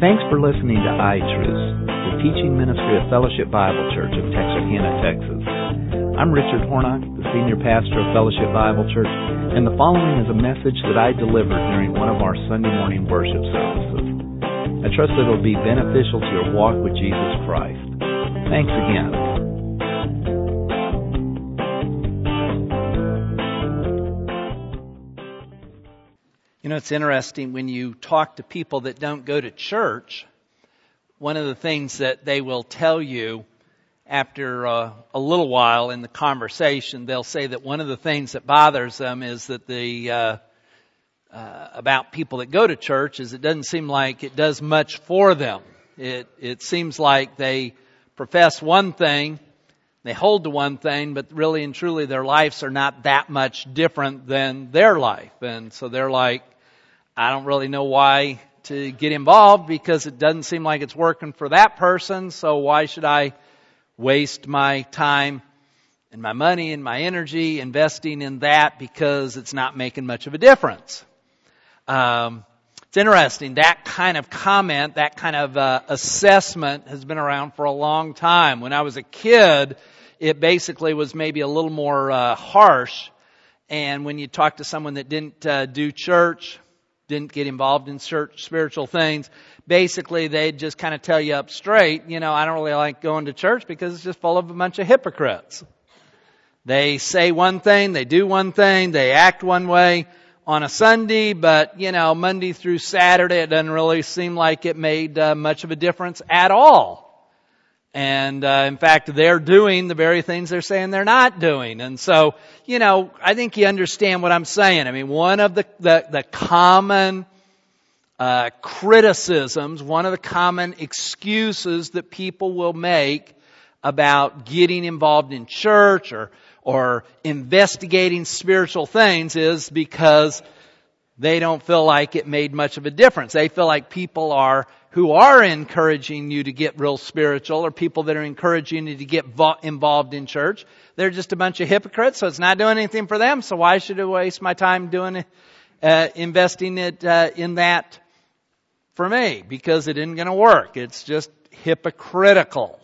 Thanks for listening to iTruths, the teaching ministry of Fellowship Bible Church of Texarkana, Texas. I'm Richard Hornock, the senior pastor of Fellowship Bible Church, and the following is a message that I delivered during one of our Sunday morning worship services. I trust that it will be beneficial to your walk with Jesus Christ. Thanks again. You know, it's interesting when you talk to people that don't go to church, one of the things that they will tell you after a little while in the conversation, they'll say that one of the things that bothers them is that about people that go to church is it doesn't seem like it does much for them. It seems like they profess one thing, they hold to one thing, but really and truly their lives are not that much different than their life. And so they're like, I don't really know why to get involved because it doesn't seem like it's working for that person. So why should I waste my time and my money and my energy investing in that because it's not making much of a difference? It's interesting. That kind of comment, that kind of assessment has been around for a long time. When I was a kid, it basically was maybe a little more harsh. And when you talk to someone that didn't do church, didn't get involved in spiritual things, basically they'd just kind of tell you up straight, you know, I don't really like going to church because it's just full of a bunch of hypocrites. They say one thing, they do one thing, they act one way on a Sunday, but, you know, Monday through Saturday, it doesn't really seem like it made much of a difference at all. And, in fact, they're doing the very things they're saying they're not doing. And so, you know, I think you understand what I'm saying. I mean, one of the common criticisms, one of the common excuses that people will make about getting involved in church or investigating spiritual things is because they don't feel like it made much of a difference. They feel like people who are encouraging you to get real spiritual or people that are encouraging you to get involved in church, they're just a bunch of hypocrites, so it's not doing anything for them. So why should I waste my time doing investing it in that for me? Because it isn't going to work. It's just hypocritical.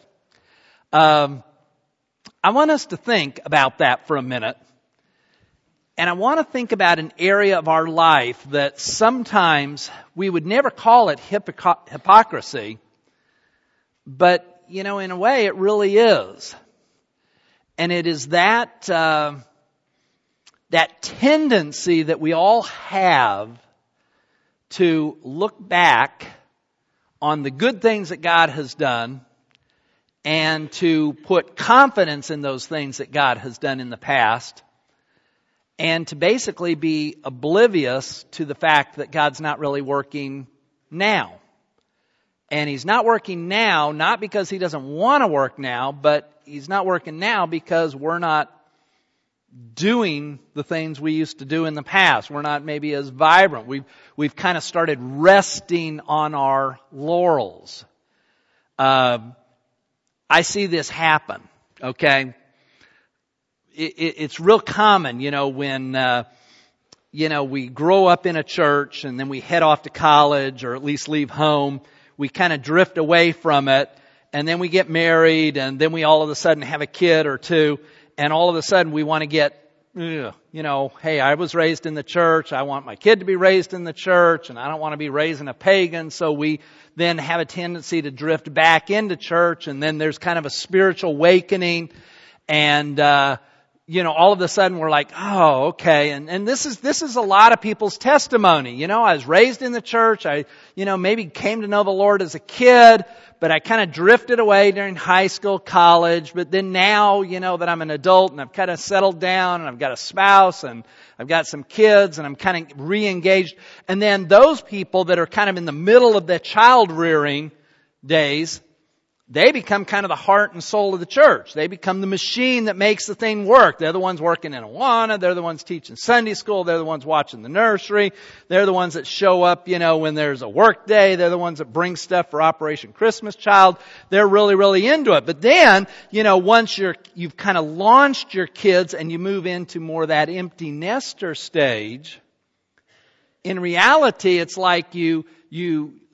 I want us to think about that for a minute. And I want to think about an area of our life that sometimes we would never call it hypocrisy, but, you know, in a way it really is. And it is that tendency that we all have to look back on the good things that God has done and to put confidence in those things that God has done in the past, and to basically be oblivious to the fact that God's not really working now. And He's not working now, not because He doesn't want to work now, but He's not working now because we're not doing the things we used to do in the past. We're not maybe as vibrant. We've kind of started resting on our laurels. I see this happen, okay? It's real common, you know, when, we grow up in a church and then we head off to college or at least leave home. We kind of drift away from it and then we get married and then we all of a sudden have a kid or two and all of a sudden we want to get, hey, I was raised in the church. I want my kid to be raised in the church and I don't want to be raising a pagan. So we then have a tendency to drift back into church and then there's kind of a spiritual awakening and, all of a sudden we're like, oh, okay. And this is a lot of people's testimony. You know, I was raised in the church. I, maybe came to know the Lord as a kid, but I kind of drifted away during high school, college. But then now, that I'm an adult and I've kind of settled down and I've got a spouse and I've got some kids and I'm kind of re-engaged. And then those people that are kind of in the middle of their child rearing days, they become kind of the heart and soul of the church. They become the machine that makes the thing work. They're the ones working in Awana. They're the ones teaching Sunday school. They're the ones watching the nursery. They're the ones that show up, when there's a work day. They're the ones that bring stuff for Operation Christmas Child. They're really, really into it. But then, once you've kind of launched your kids and you move into more that empty nester stage, in reality, it's like you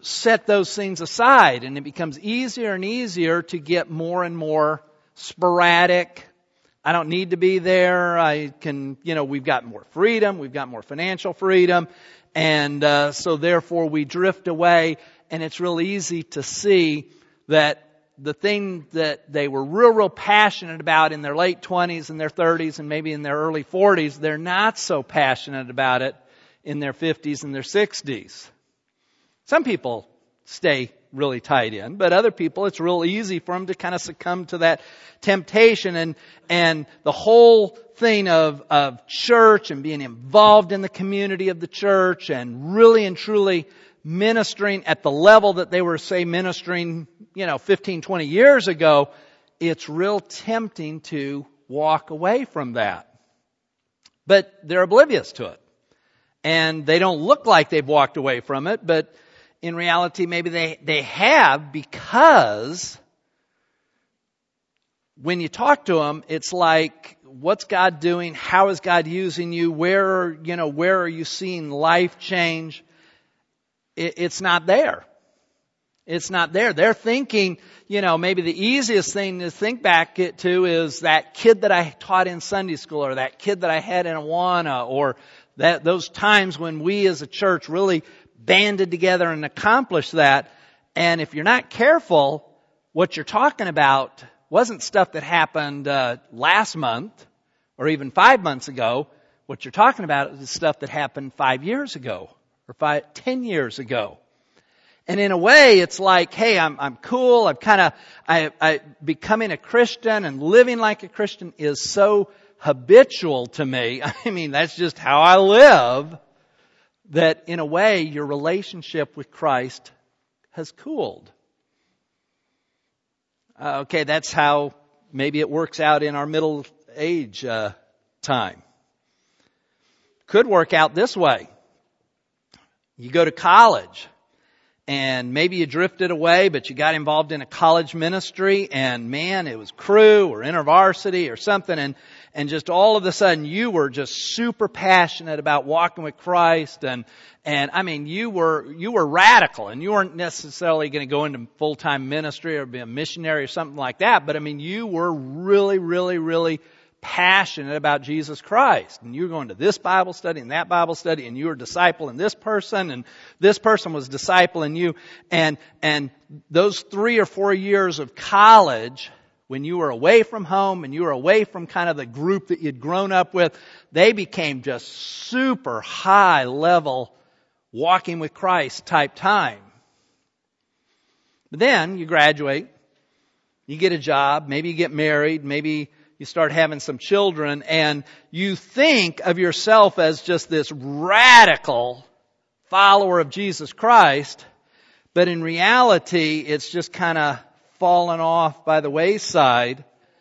set those things aside, and it becomes easier and easier to get more and more sporadic. I don't need to be there. I can, we've got more freedom. We've got more financial freedom. And so therefore we drift away, and it's real easy to see that the thing that they were real passionate about in their late 20s and their 30s and maybe in their early 40s, they're not so passionate about it in their 50s and their 60s. Some people stay really tied in, but other people, it's real easy for them to kind of succumb to that temptation. And the whole thing of church and being involved in the community of the church and really and truly ministering at the level that they were, say, ministering, 15, 20 years ago, it's real tempting to walk away from that. But they're oblivious to it. And they don't look like they've walked away from it, but in reality, maybe they have, because when you talk to them, it's like, what's God doing? How is God using you? Where are you seeing life change? It's not there. It's not there. They're thinking, maybe the easiest thing to think back to is that kid that I taught in Sunday school, or that kid that I had in Awana, or those times when we as a church really banded together and accomplished that. And if you're not careful, what you're talking about wasn't stuff that happened last month or even 5 months ago. What you're talking about is stuff that happened 5 years ago or 10 years ago. And in a way, it's like, hey, I'm cool. I becoming a Christian and living like a Christian is so habitual to me. I mean, that's just how I live. That in a way, your relationship with Christ has cooled. Okay, that's how maybe it works out in our middle age time. Could work out this way. You go to college, and maybe you drifted away, but you got involved in a college ministry, and man, it was Cru or InterVarsity or something, and just all of a sudden you were just super passionate about walking with Christ, and I mean you were radical, and you weren't necessarily going to go into full-time ministry or be a missionary or something like that, but I mean you were really passionate about Jesus Christ. And you were going to this Bible study and that Bible study, and you were discipling this person, and this person was discipling you. And those 3 or 4 years of college, when you were away from home and you were away from kind of the group that you'd grown up with, they became just super high level walking with Christ type time. But then you graduate, you get a job, maybe you get married, maybe you start having some children, and you think of yourself as just this radical follower of Jesus Christ, but in reality, it's just kind of fallen off by the wayside.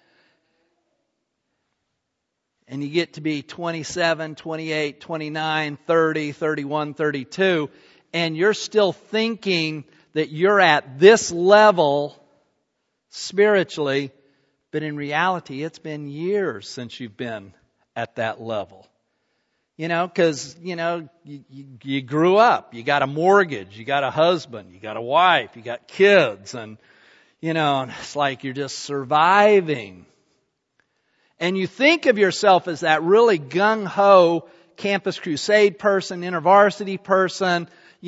And you get to be 27, 28, 29, 30, 31, 32, and you're still thinking that you're at this level spiritually, but in reality, it's been years since you've been at that level. Because, you grew up, you got a mortgage, you got a husband, you got a wife, you got kids, and, it's like you're just surviving. And you think of yourself as that really gung-ho Campus Crusade person, InterVarsity person,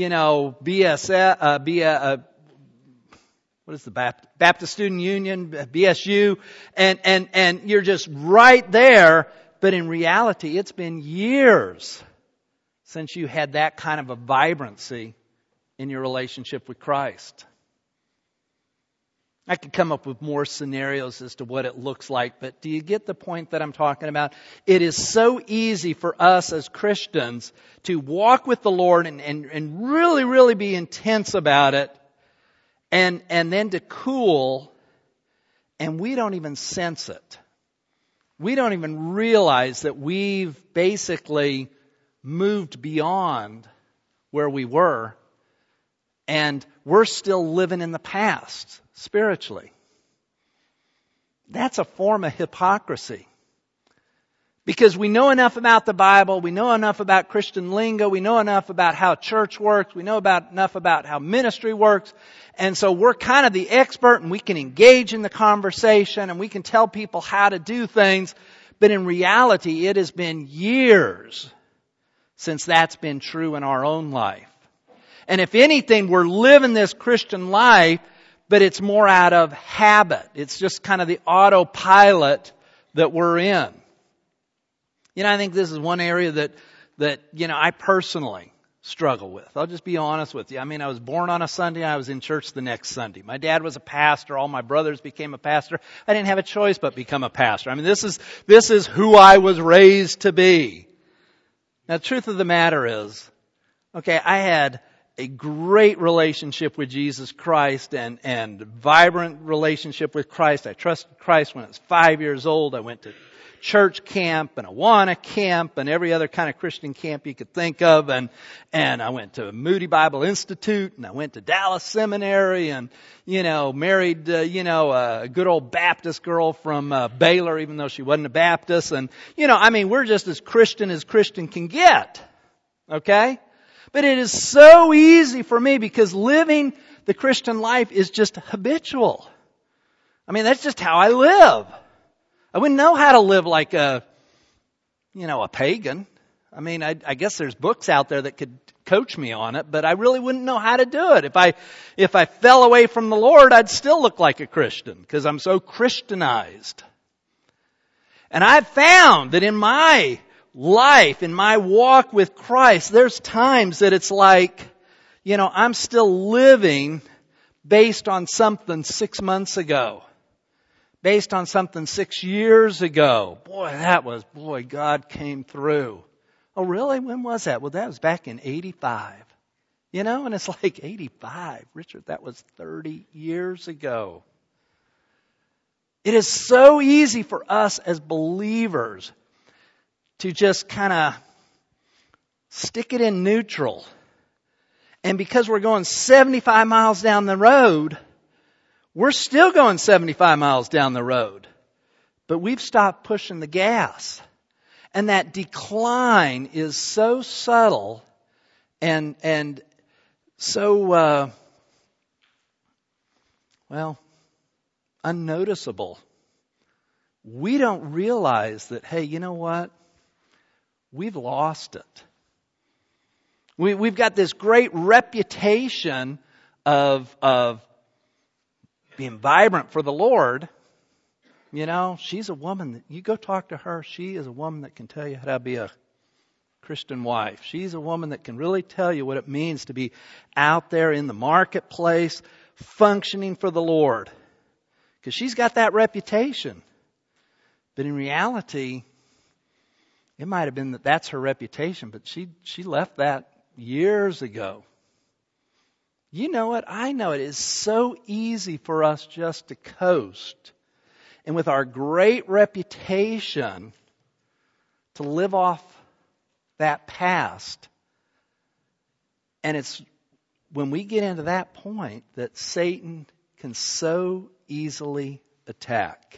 what is the Baptist Student Union, BSU, and you're just right there, but in reality, it's been years since you had that kind of a vibrancy in your relationship with Christ. I could come up with more scenarios as to what it looks like, but do you get the point that I'm talking about? It is so easy for us as Christians to walk with the Lord and really be intense about it, and then to cool, and we don't even sense it. We don't even realize that we've basically moved beyond where we were, and we're still living in the past spiritually. That's a form of hypocrisy. Because we know enough about the Bible, we know enough about Christian lingo, we know enough about how church works, we know enough about how ministry works, and so we're kind of the expert and we can engage in the conversation and we can tell people how to do things, but in reality it has been years since that's been true in our own life. And if anything, we're living this Christian life, but it's more out of habit. It's just kind of the autopilot that we're in. I think this is one area that I personally struggle with. I'll just be honest with you. I was born on a Sunday, I was in church the next Sunday. My dad was a pastor, all my brothers became a pastor. I didn't have a choice but become a pastor. This is who I was raised to be. Now, the truth of the matter is, I had a great relationship with Jesus Christ and vibrant relationship with Christ. I trusted Christ when I was 5 years old. I went to church camp and Awana camp and every other kind of Christian camp you could think of. And I went to Moody Bible Institute and I went to Dallas Seminary and, married, a good old Baptist girl from Baylor, even though she wasn't a Baptist. And, we're just as Christian can get. Okay? But it is so easy for me because living the Christian life is just habitual. That's just how I live. I wouldn't know how to live like a pagan. I guess there's books out there that could coach me on it, but I really wouldn't know how to do it. If I fell away from the Lord, I'd still look like a Christian because I'm so Christianized. And I've found that in my life, in my walk with Christ, there's times that it's like, I'm still living based on something 6 months ago. Based on something 6 years ago. Boy, God came through. Oh, really? When was that? Well, that was back in 85. And it's like 85. Richard, that was 30 years ago. It is so easy for us as believers to just kind of stick it in neutral. And because we're going 75 miles down the road, we're still going 75 miles down the road, but we've stopped pushing the gas. And that decline is so subtle and so, unnoticeable. We don't realize that, hey, you know what? We've lost it. We've got this great reputation of being vibrant for the Lord. She's a woman that you go talk to her. She is a woman that can tell you how to be a Christian wife. She's a woman that can really tell you what it means to be out there in the marketplace, functioning for the Lord. Because she's got that reputation. But in reality, it might have been that that's her reputation, but she left that years ago. You know it, I know it. It's so easy for us just to coast. And with our great reputation, to live off that past. And it's when we get into that point that Satan can so easily attack.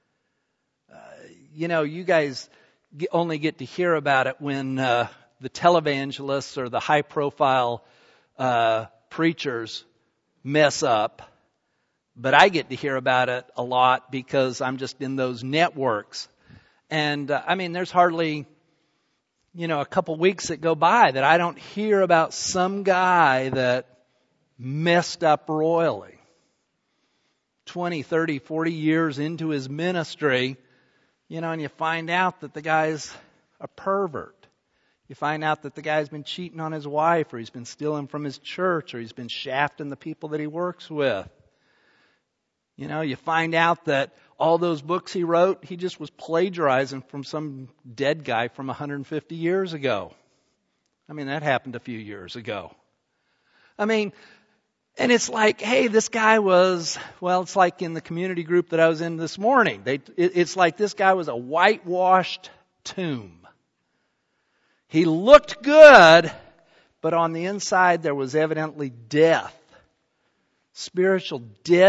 You guys only get to hear about it when the televangelists or the high-profile preachers mess up. But I get to hear about it a lot because I'm just in those networks. And there's hardly, a couple weeks that go by that I don't hear about some guy that messed up royally. 20, 30, 40 years into his ministry, and you find out that the guy's a pervert. You find out that the guy's been cheating on his wife, or he's been stealing from his church, or he's been shafting the people that he works with. You find out that all those books he wrote, he just was plagiarizing from some dead guy from 150 years ago. That happened a few years ago. And it's like, hey, this guy was, it's like in the community group that I was in this morning. It's like this guy was a whitewashed tomb. He looked good, but on the inside there was evidently death, spiritual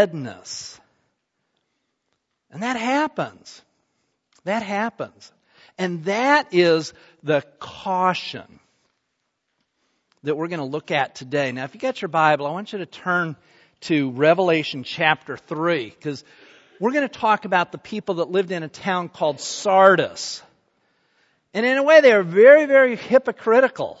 deadness. And that happens. And that is the caution that we're going to look at today. Now, if you got your Bible, I want you to turn to Revelation chapter 3, because we're going to talk about the people that lived in a town called Sardis. And in a way, they are very, very hypocritical.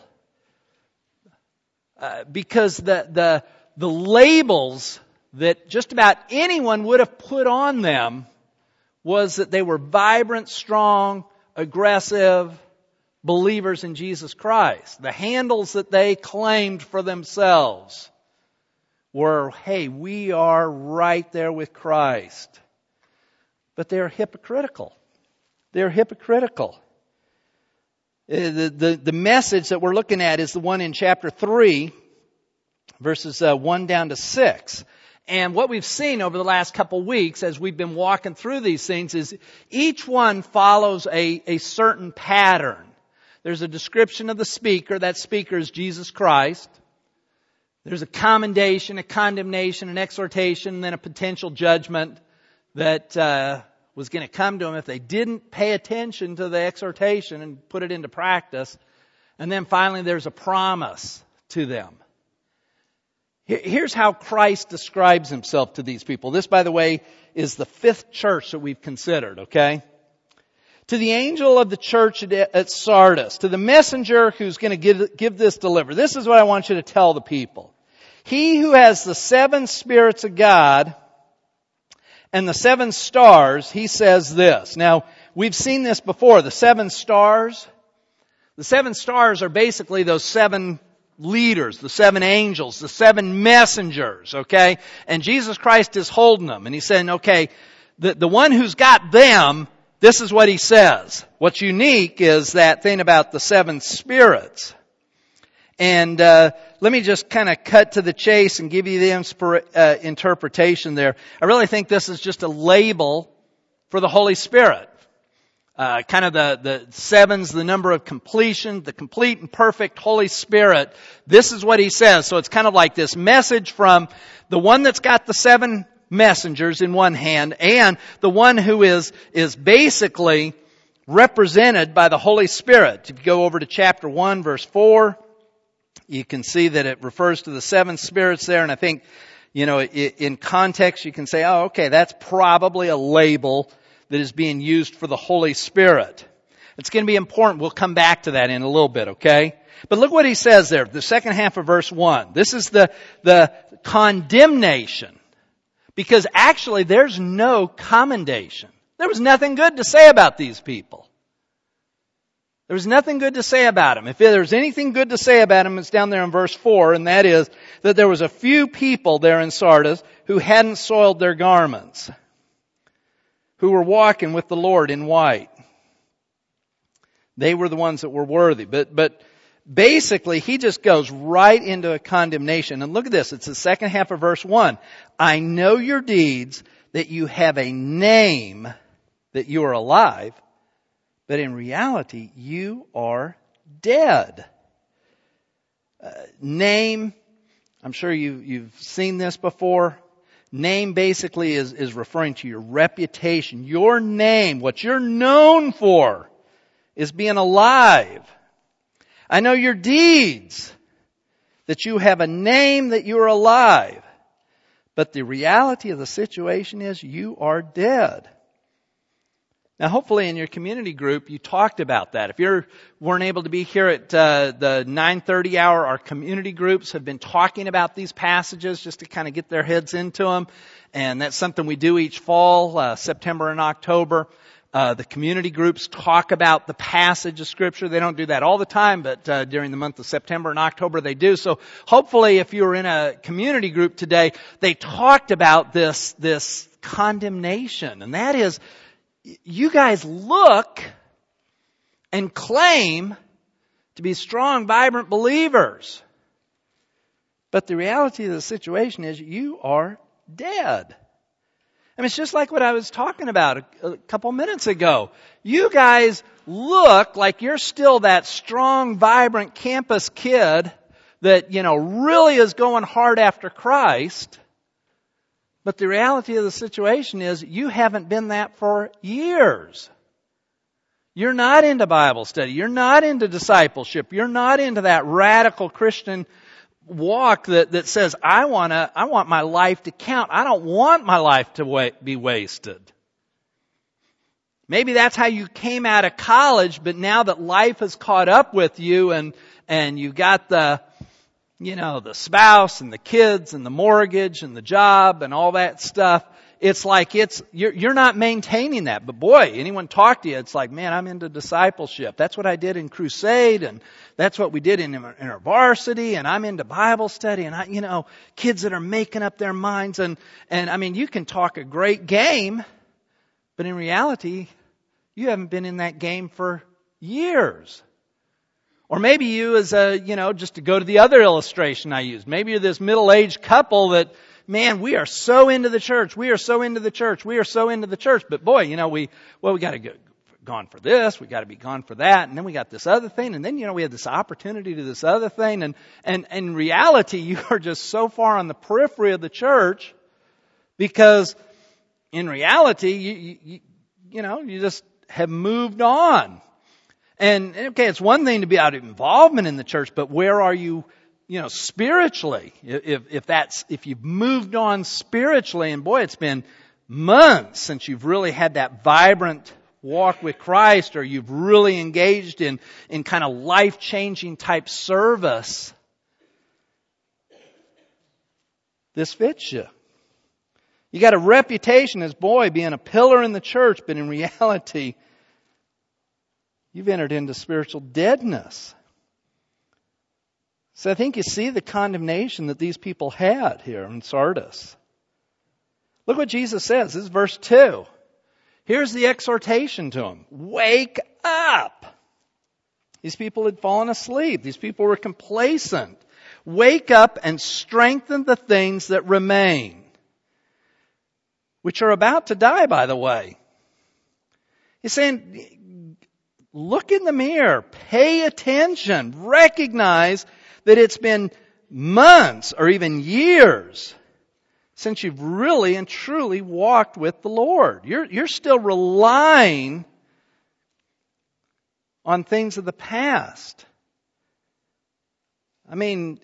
Because the labels that just about anyone would have put on them was that they were vibrant, strong, aggressive believers in Jesus Christ. The handles that they claimed for themselves were, hey, we are right there with Christ. But they're hypocritical. They're hypocritical. The message that we're looking at is the one in chapter 3, verses 1 down to 6. And what we've seen over the last couple weeks as we've been walking through these things is each one follows a certain pattern. There's a description of the speaker. That speaker is Jesus Christ. There's a commendation, a condemnation, an exhortation, and then a potential judgment that was going to come to them if they didn't pay attention to the exhortation and put it into practice. And then finally there's a promise to them. Here's how Christ describes himself to these people. This, by the way, is the 5th church that we've considered, okay? To the angel of the church at Sardis, to the messenger who's going to give this deliver. This is what I want you to tell the people. He who has the 7 spirits of God and the 7 stars, he says this. Now, we've seen this before. The 7 stars. The 7 stars are basically those 7 leaders, the 7 angels, the 7 messengers, okay? And Jesus Christ is holding them. And he's saying, okay, the one who's got them, this is what he says. What's unique is that thing about the 7 spirits. And let me just kind of cut to the chase and give you the interpretation there. I really think this is just a label for the Holy Spirit. Kind of the 7's the number of completion, the complete and perfect Holy Spirit. This is what he says. So it's kind of like this message from the one that's got the 7 messengers in one hand and the one who is basically represented by the Holy Spirit. If you go over to chapter 1, verse 4, you can see that it refers to the 7 spirits there. And I think, in context, you can say, oh, okay, that's probably a label that is being used for the Holy Spirit. It's going to be important. We'll come back to that in a little bit, okay? But look what he says there, the second half of verse 1. This is the condemnation. Because actually there's no commendation. There was nothing good to say about these people. There was nothing good to say about them. If there's anything good to say about them, it's down there in verse 4, and that is that there was a few people there in Sardis who hadn't soiled their garments, who were walking with the Lord in white. They were the ones that were worthy. But basically, he just goes right into a condemnation. And look at this. It's the second half of verse 1. I know your deeds, that you have a name, that you are alive, but in reality, you are dead. Name, I'm sure you've seen this before. Name basically is referring to your reputation. Your name, what you're known for, is being alive. I know your deeds, that you have a name, that you are alive. But the reality of the situation is you are dead. Now, hopefully in your community group, you talked about that. If you weren't able to be here at the 9:30 hour, our community groups have been talking about these passages just to kind of get their heads into them. And that's something we do each fall, September and October. The community groups talk about the passage of Scripture. They don't do that all the time, but during the month of September and October they do. So hopefully if you were in a community group today, they talked about this condemnation. And that is, you guys look and claim to be strong, vibrant believers. But the reality of the situation is you are dead. I mean, it's just like what I was talking about a couple minutes ago. You guys look like you're still that strong, vibrant campus kid that, really is going hard after Christ. But the reality of the situation is you haven't been that for years. You're not into Bible study. You're not into discipleship. You're not into that radical Christian walk that says, I want my life to count. I don't want my life to be wasted. Maybe that's how you came out of college, but now that life has caught up with you and you've got the spouse and the kids and the mortgage and the job and all that stuff, it's like you're not maintaining that. But boy, anyone talk to you, it's like, man, I'm into discipleship. That's what I did in Crusade, and that's what we did in our varsity, and I'm into Bible study, and kids that are making up their minds, and I mean, you can talk a great game, but in reality, you haven't been in that game for years. Or maybe you just to go to the other illustration I used, maybe you're this middle-aged couple that, man, we are so into the church. We are so into the church. We are so into the church. But boy, we got to get gone for this. We got to be gone for that. And then we got this other thing. And then, we have this opportunity to this other thing. And in reality, you are just so far on the periphery of the church because in reality, you just have moved on. And okay, it's one thing to be out of involvement in the church, but where are you, spiritually? If you've moved on spiritually, and boy, it's been months since you've really had that vibrant walk with Christ, or you've really engaged in kind of life-changing type service, this fits you. You got a reputation as, boy, being a pillar in the church, but in reality, you've entered into spiritual deadness. So I think you see the condemnation that these people had here in Sardis. Look what Jesus says. This is verse 2. Here's the exhortation to them. Wake up! These people had fallen asleep. These people were complacent. Wake up and strengthen the things that remain, which are about to die, by the way. He's saying, look in the mirror, pay attention, recognize that it's been months or even years since you've really and truly walked with the Lord. You're still relying on things of the past. I mean,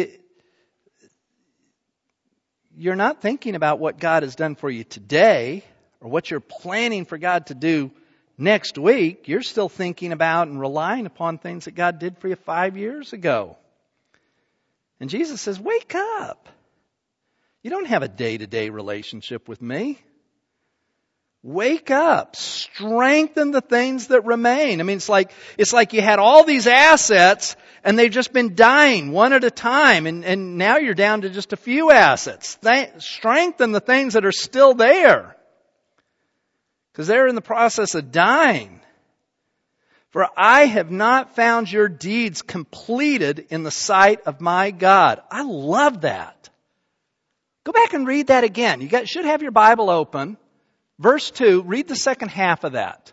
you're not thinking about what God has done for you today or what you're planning for God to do next week. You're still thinking about and relying upon things that God did for you 5 years ago. And Jesus says, wake up. You don't have a day-to-day relationship with me. Wake up. Strengthen the things that remain. I mean, it's like you had all these assets and they've just been dying one at a time, and now you're down to just a few assets. Strengthen the things that are still there, because they're in the process of dying. For I have not found your deeds completed in the sight of my God. I love that. Go back and read that again. You should have your Bible open. Verse 2, read the second half of that.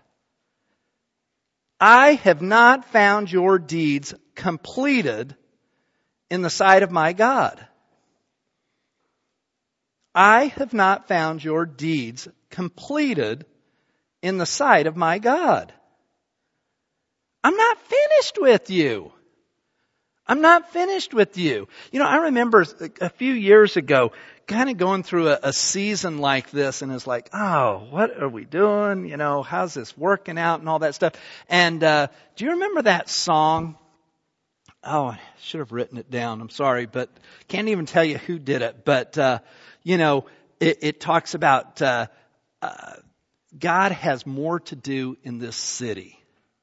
I have not found your deeds completed in the sight of my God. I have not found your deeds completed in the sight of my God. I'm not finished with you. I'm not finished with you. I remember a few years ago kind of going through a season like this, and it's like, oh, what are we doing? How's this working out and all that stuff? And do you remember that song? Oh, I should have written it down. I'm sorry, but can't even tell you who did it. But, it talks about God has more to do in this city.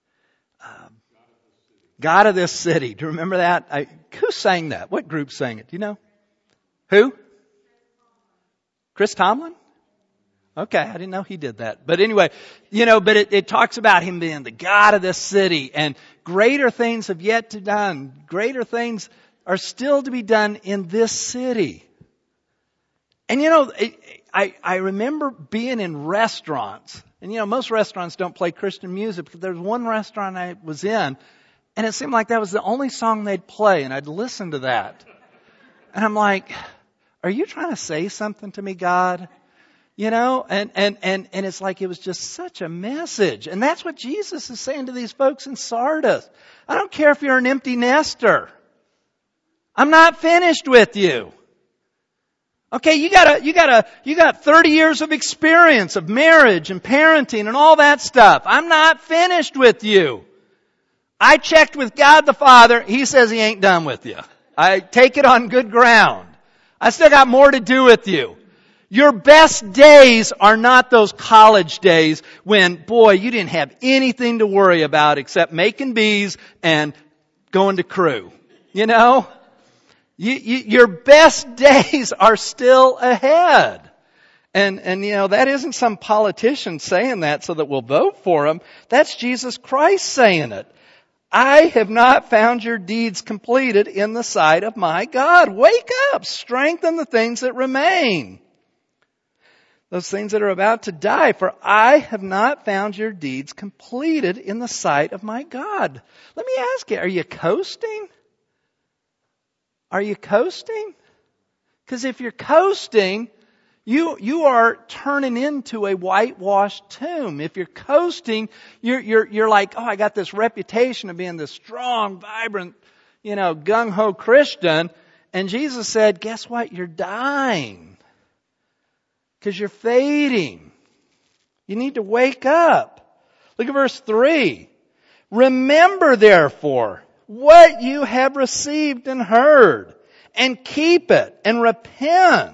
God of this city. Do you remember that? Who sang that? What group sang it? Do you know? Who? Chris Tomlin? Okay, I didn't know he did that. But anyway, but it talks about him being the God of this city, and greater things have yet to be done. Greater things are still to be done in this city. And I remember being in restaurants, and most restaurants don't play Christian music, but there's one restaurant I was in, and it seemed like that was the only song they'd play, and I'd listen to that. And I'm like, are you trying to say something to me, God? and it's like it was just such a message. And that's what Jesus is saying to these folks in Sardis. I don't care if you're an empty nester. I'm not finished with you. Okay, you got 30 years of experience of marriage and parenting and all that stuff. I'm not finished with you. I checked with God the Father. He says He ain't done with you. I take it on good ground. I still got more to do with you. Your best days are not those college days when, boy, you didn't have anything to worry about except making B's and going to crew. Your best days are still ahead. And that isn't some politician saying that so that we'll vote for him. That's Jesus Christ saying it. I have not found your deeds completed in the sight of my God. Wake up, strengthen the things that remain. Those things that are about to die, for I have not found your deeds completed in the sight of my God. Let me ask you, are you coasting? Are you coasting? Because if you're coasting, you are turning into a whitewashed tomb. If you're coasting, you're like, oh, I got this reputation of being this strong, vibrant, gung-ho Christian. And Jesus said, guess what? You're dying. Because you're fading. You need to wake up. Look at verse 3. Remember, therefore, what you have received and heard, and keep it, and repent.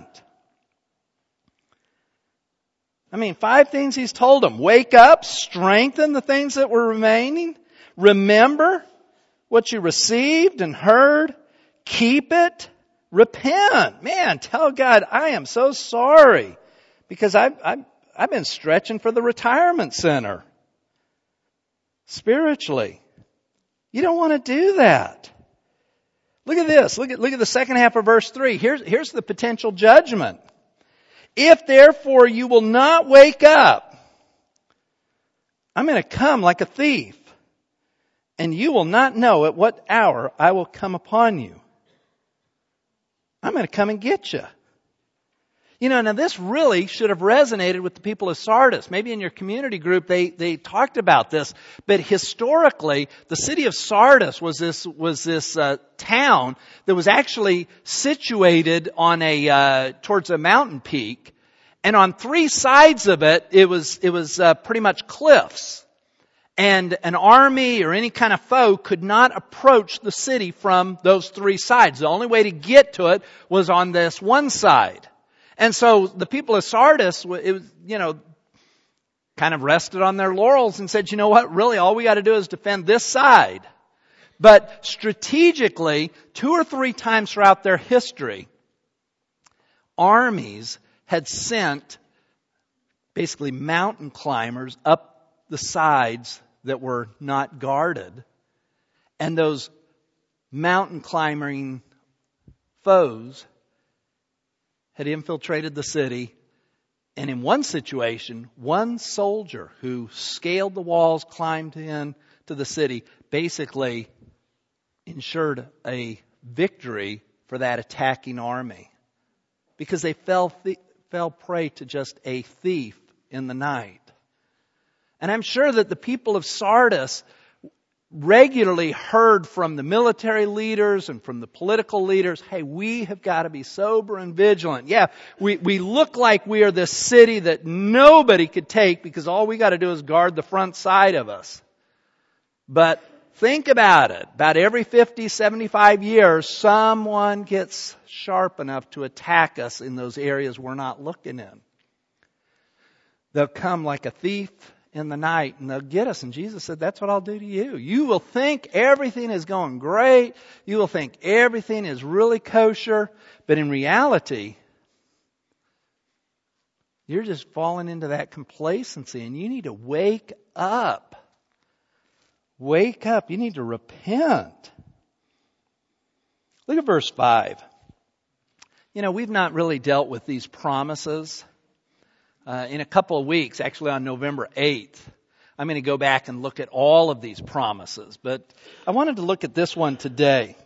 5 things He's told them. Wake up, strengthen the things that were remaining, remember what you received and heard, keep it, repent. Man, tell God, I am so sorry, because I've been stretching for the retirement center. Spiritually. You don't want to do that. Look at this. Look at the second half of verse 3. Here's the potential judgment. If therefore you will not wake up, I'm going to come like a thief, and you will not know at what hour I will come upon you. I'm going to come and get you. Now this really should have resonated with the people of Sardis. Maybe in your community group they talked about this. But historically, the city of Sardis was this town that was actually situated on towards a mountain peak. And on 3 sides of it was pretty much cliffs. And an army or any kind of foe could not approach the city from those 3 sides. The only way to get to it was on this one side. And so the people of Sardis, kind of rested on their laurels and said, you know what, really all we got to do is defend this side. But strategically, 2 or 3 times throughout their history, armies had sent basically mountain climbers up the sides that were not guarded. And those mountain climbing foes had infiltrated the city. And in one situation, one soldier who scaled the walls, climbed in to the city, basically ensured a victory for that attacking army. Because they fell prey to just a thief in the night. And I'm sure that the people of Sardis regularly heard from the military leaders and from the political leaders, hey, we have got to be sober and vigilant. Yeah, we look like we are this city that nobody could take because all we got to do is guard the front side of us. But think about it. About every 50, 75 years, someone gets sharp enough to attack us in those areas we're not looking in. They'll come like a thief in the night and they'll get us. And Jesus said, that's what I'll do to you. You will think everything is going great. You will think everything is really kosher. But in reality, you're just falling into that complacency and you need to wake up. Wake up. You need to repent. Look at verse 5. We've not really dealt with these promises. In a couple of weeks, actually on November 8th, I'm going to go back and look at all of these promises. But I wanted to look at this one today.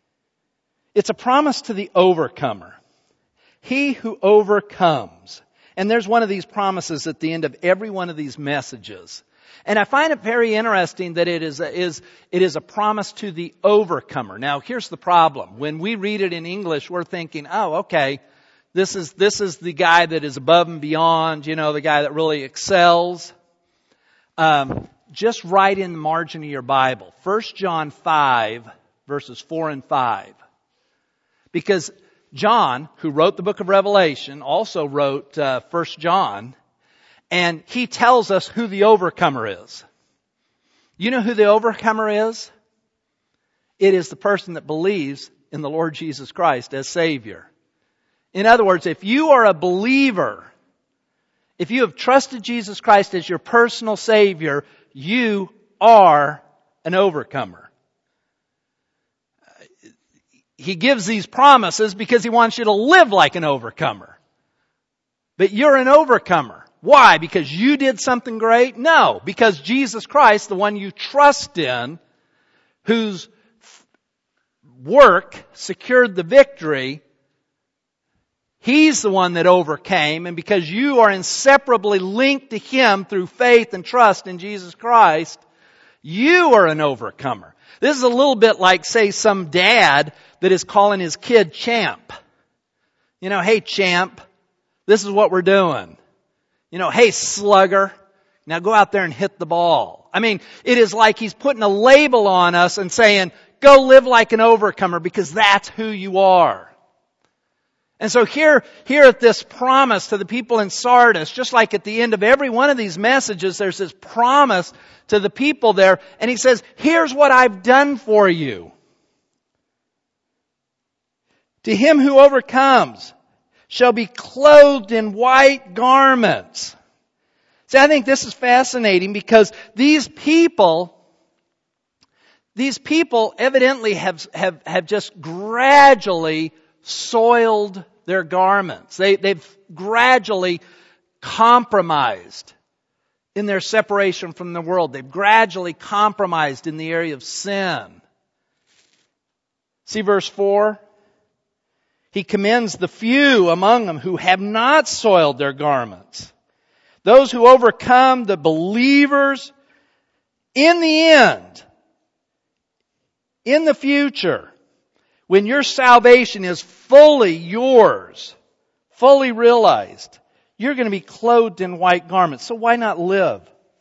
It's a promise to the overcomer. He who overcomes And there's one of these promises at the end of every one of these messages. And I find it very interesting that it is a promise to the overcomer. Now, here's the problem. When we read it in English, we're thinking, oh, okay, this is the guy that is above and beyond, the guy that really excels. Just write in the margin of your Bible, 1 John 5, verses 4 and 5. Because John, who wrote the book of Revelation, also wrote 1 John, and he tells us who the overcomer is. You know who the overcomer is? It is the person that believes in the Lord Jesus Christ as Savior. In other words, if you are a believer, if you have trusted Jesus Christ as your personal Savior, you are an overcomer. He gives these promises because He wants you to live like an overcomer. But you're an overcomer. Why? Because you did something great? No, because Jesus Christ, the one you trust in, whose work secured the victory, He's the one that overcame, and because you are inseparably linked to Him through faith and trust in Jesus Christ, you are an overcomer. This is a little bit like, say, some dad that is calling his kid champ. Hey champ, this is what we're doing. Hey slugger, now go out there and hit the ball. It is like he's putting a label on us and saying, go live like an overcomer because that's who you are. And so here at this promise to the people in Sardis, just like at the end of every one of these messages, there's this promise to the people there. And he says, here's what I've done for you. To him who overcomes shall be clothed in white garments. See, I think this is fascinating because these people evidently have just gradually soiled their garments. They've gradually compromised in their separation from the world. They've gradually compromised in the area of sin. See verse 4? He commends the few among them who have not soiled their garments. Those who overcome, the believers, in the end, in the future, when your salvation is fully yours, fully realized, you're going to be clothed in white garments. So why not live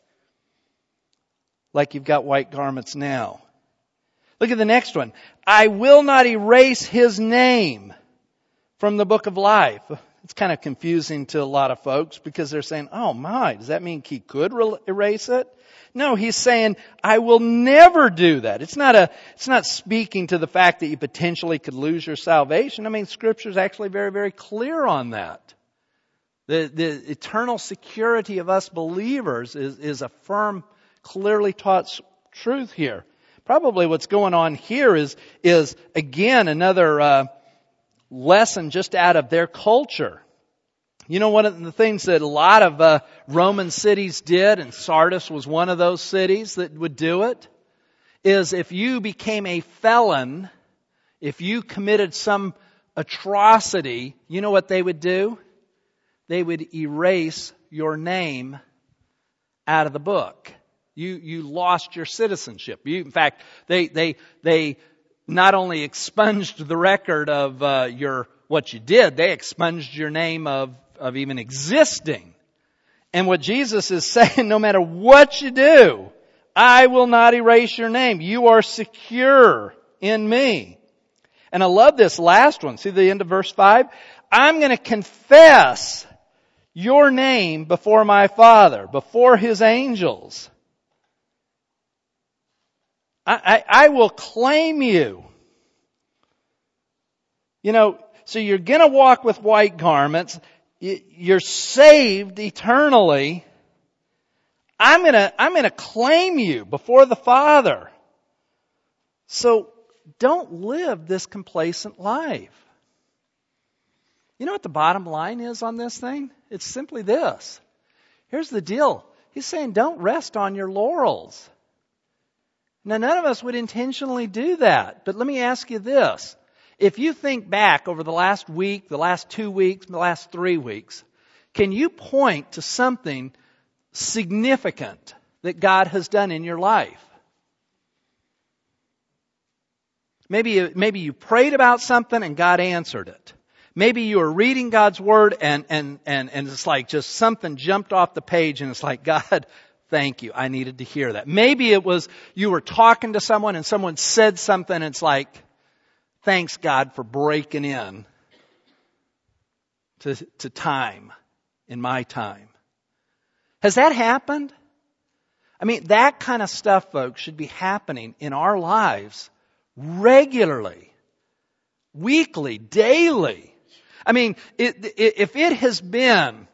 like you've got white garments now? Look at the next one. I will not erase his name from the book of life. It's kind of confusing to a lot of folks because they're saying, oh my, does that mean he could erase it? No, he's saying, I will never do that. It's not speaking to the fact that you potentially could lose your salvation. Scripture is actually very, very clear on that. The eternal security of us believers is a firm, clearly taught truth here. Probably what's going on here is again, another lesson just out of their culture. One of the things that a lot of Roman cities did, and Sardis was one of those cities that would do it, is if you became a felon, if you committed some atrocity, you know what they would do? They would erase your name out of the book. You lost your citizenship. In fact, they not only expunged the record of what you did, they expunged your name of even existing. And what Jesus is saying, no matter what you do, I will not erase your name. You are secure in me. And I love this last one. See the end of verse 5? I'm going to confess your name before my Father, before His angels. I will claim you. So you're going to walk with white garments. You're saved eternally. I'm going to claim you before the Father. So don't live this complacent life. You know what the bottom line is on this thing? It's simply this. Here's the deal. He's saying don't rest on your laurels. Now, none of us would intentionally do that. But let me ask you this. If you think back over the last week, the last 2 weeks, the last 3 weeks, Can you point to something significant that God has done in your life? Maybe you prayed about something and God answered it. Maybe you were reading God's Word and it's like just something jumped off the page and it's like, God, thank you. I needed to hear that. Maybe it was you were talking to someone and someone said something and it's like, thanks God for breaking in to time, in my time. Has that happened? I mean, that kind of stuff, folks, should be happening in our lives regularly, weekly, daily. I mean, if it has been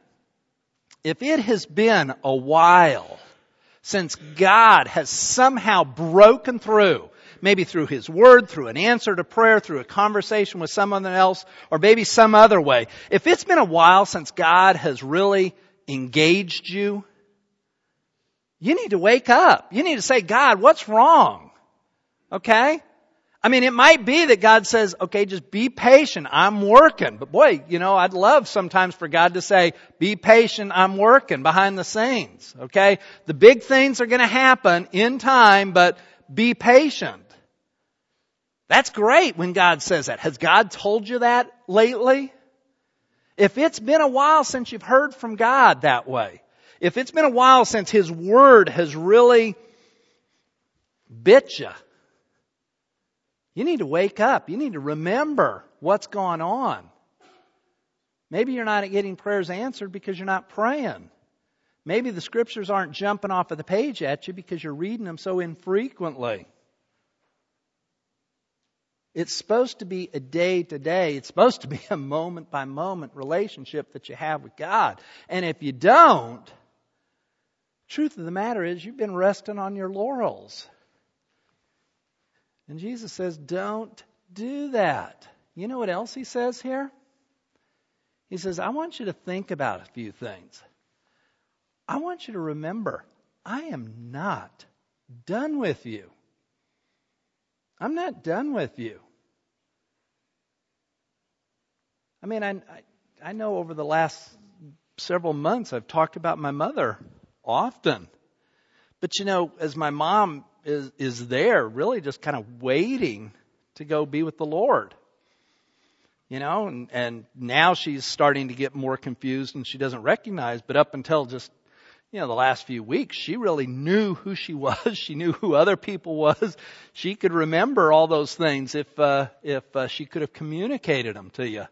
a while since God has somehow broken through, maybe through His Word, through an answer to prayer, through a conversation with someone else, or maybe some other way, if it's been a while since God has really engaged you, you need to wake up. You need to say, God, what's wrong? Okay? I mean, it might be that God says, okay, just be patient. I'm working. But boy, I'd love sometimes for God to say, be patient. I'm working behind the scenes. Okay? The big things are going to happen in time, but be patient. That's great when God says that. Has God told you that lately? If it's been a while since you've heard from God that way, if it's been a while since His Word has really bit you, you need to wake up. You need to remember what's going on. Maybe you're not getting prayers answered because you're not praying. Maybe the scriptures aren't jumping off of the page at you because you're reading them so infrequently. It's supposed to be a day-to-day. It's supposed to be a moment-by-moment relationship that you have with God. And if you don't, truth of the matter is you've been resting on your laurels. And Jesus says, don't do that. You know what else He says here? He says, I want you to think about a few things. I want you to remember, I am not done with you. I'm not done with you. I mean, I know over the last several months I've talked about my mother often. But as my mom is there really just kind of waiting to go be with the Lord. And now she's starting to get more confused and she doesn't recognize, but up until just, the last few weeks, she really knew who she was. She knew who other people was. She could remember all those things if she could have communicated them to you.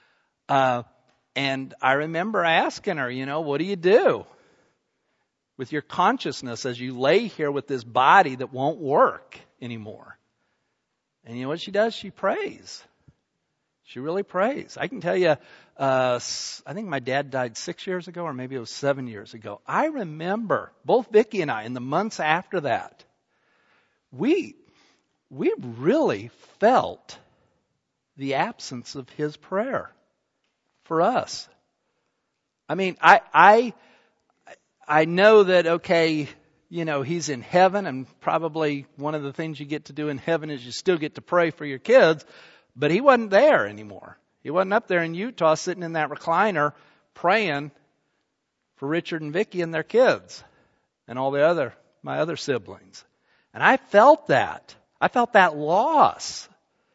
And I remember asking her, what do you do with your consciousness as you lay here with this body that won't work anymore? And you know what she does? She prays. She really prays. I can tell you, I think my dad died 6 years ago, or maybe it was 7 years ago. I remember, both Vicki and I, in the months after that, we really felt the absence of his prayer for us. I mean, I know that, okay, he's in heaven, and probably one of the things you get to do in heaven is you still get to pray for your kids, but he wasn't there anymore. He wasn't up there in Utah sitting in that recliner praying for Richard and Vicki and their kids and all my other siblings. And I felt that. I felt that loss.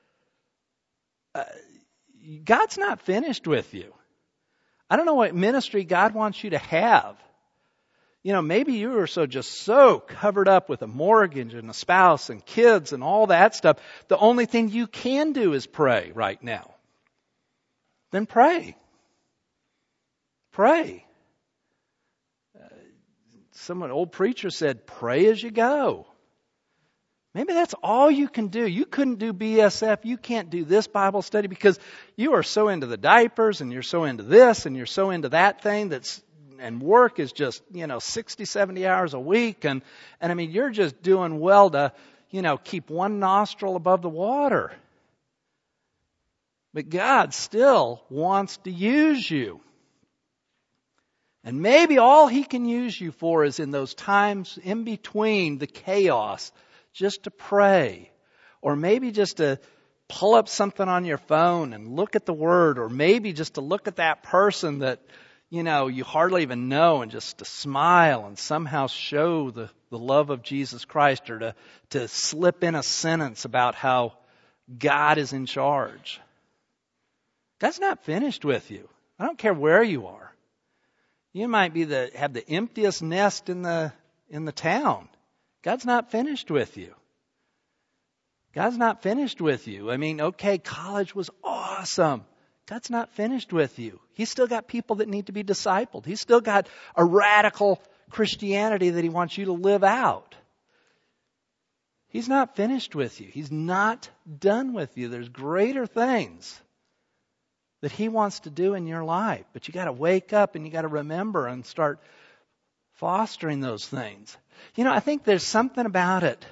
God's not finished with you. I don't know what ministry God wants you to have. Maybe you are so covered up with a mortgage and a spouse and kids and all that stuff. The only thing you can do is pray right now. Then pray. Pray. An old preacher said, pray as you go. Maybe that's all you can do. You couldn't do BSF. You can't do this Bible study because you are so into the diapers and you're so into this and you're so into that thing and work is just, 60, 70 hours a week. And I mean, you're just doing well to, keep one nostril above the water. But God still wants to use you. And maybe all He can use you for is in those times in between the chaos, just to pray. Or maybe just to pull up something on your phone and look at the Word. Or maybe just to look at that person that you hardly even know, and just to smile and somehow show the love of Jesus Christ, or to slip in a sentence about how God is in charge. God's not finished with you. I don't care where you are. You might have the emptiest nest in the town. God's not finished with you. God's not finished with you. I mean, okay, college was awesome. God's not finished with you. He's still got people that need to be discipled. He's still got a radical Christianity that He wants you to live out. He's not finished with you. He's not done with you. There's greater things that He wants to do in your life. But you got to wake up and you got to remember and start fostering those things. I think there's something about it.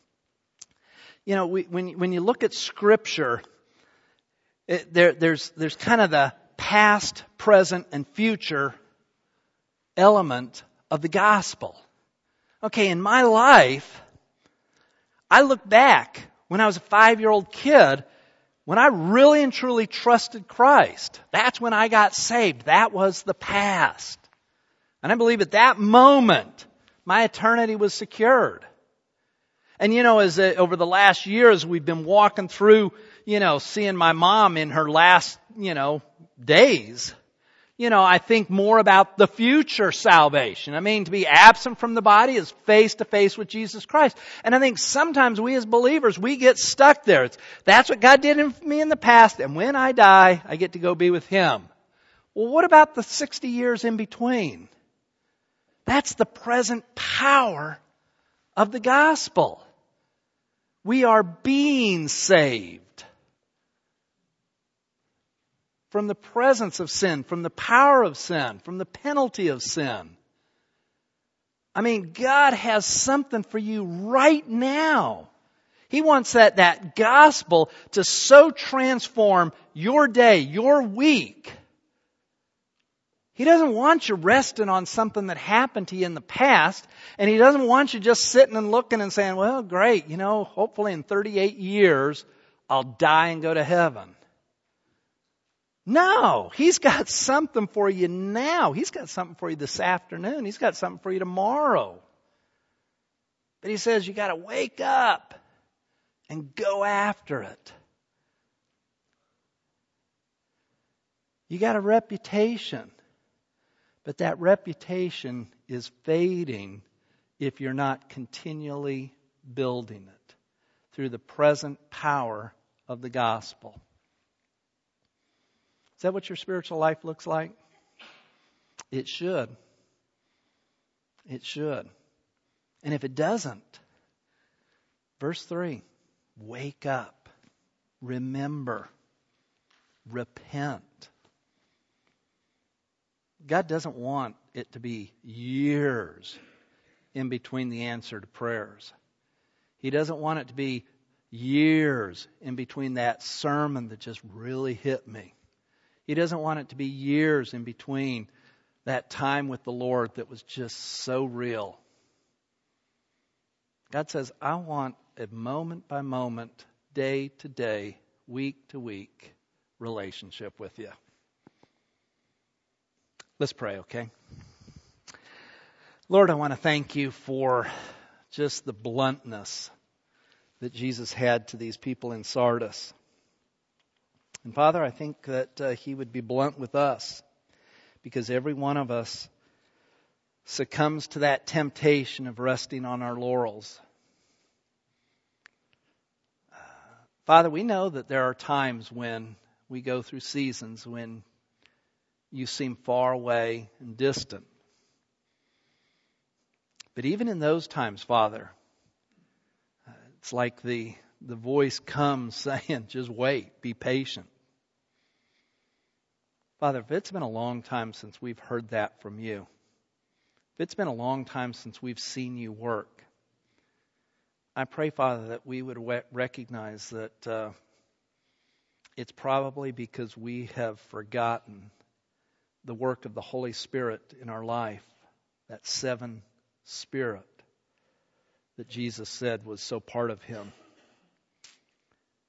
When you look at Scripture, there's kind of the past, present, and future element of the gospel. Okay, in my life, I look back when I was a 5-year-old kid, when I really and truly trusted Christ. That's when I got saved. That was the past. And I believe at that moment, my eternity was secured. And as over the last years we've been walking through, seeing my mom in her last, days, I think more about the future salvation. I mean, to be absent from the body is face to face with Jesus Christ. And I think sometimes we as believers, we get stuck there. That's what God did for me in the past, and when I die, I get to go be with Him. Well, what about the 60 years in between? That's the present power of the gospel. We are being saved from the presence of sin, from the power of sin, from the penalty of sin. I mean, God has something for you right now. He wants that gospel to so transform your day, your week. He doesn't want you resting on something that happened to you in the past. And He doesn't want you just sitting and looking and saying, well, great, hopefully in 38 years, I'll die and go to heaven. No, He's got something for you now. He's got something for you this afternoon. He's got something for you tomorrow. But He says you got to wake up and go after it. You got a reputation. But that reputation is fading if you're not continually building it through the present power of the gospel. Is that what your spiritual life looks like? It should. It should. And if it doesn't, verse 3, wake up, remember, repent. God doesn't want it to be years in between the answer to prayers. He doesn't want it to be years in between that sermon that just really hit me. He doesn't want it to be years in between that time with the Lord that was just so real. God says, I want a moment by moment, day to day, week to week relationship with you. Let's pray, okay? Lord, I want to thank You for just the bluntness that Jesus had to these people in Sardis. And Father, I think that He would be blunt with us, because every one of us succumbs to that temptation of resting on our laurels. Father, we know that there are times when we go through seasons when You seem far away and distant. But even in those times, Father, it's like the voice comes saying, just wait, be patient. Father, if it's been a long time since we've heard that from You, if it's been a long time since we've seen You work, I pray, Father, that we would recognize that it's probably because we have forgotten the work of the Holy Spirit in our life, that seven Spirit that Jesus said was so part of Him.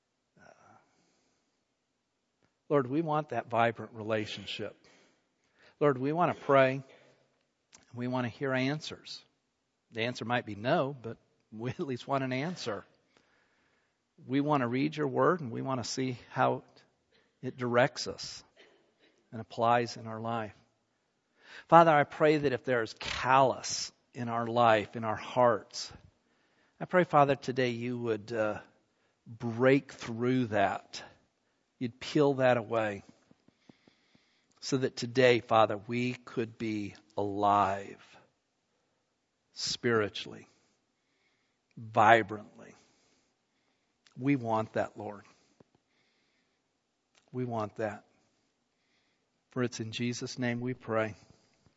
Lord, we want that vibrant relationship. Lord, we want to pray. We want to hear answers. The answer might be no, but we at least want an answer. We want to read your word, and we want to see how it directs us and applies in our life. Father, I pray that if there's callous in our life, in our hearts, I pray, Father, today you would break through that. You'd peel that away so that today, Father, we could be alive spiritually, vibrantly. We want that, Lord. We want that. For it's in Jesus' name we pray.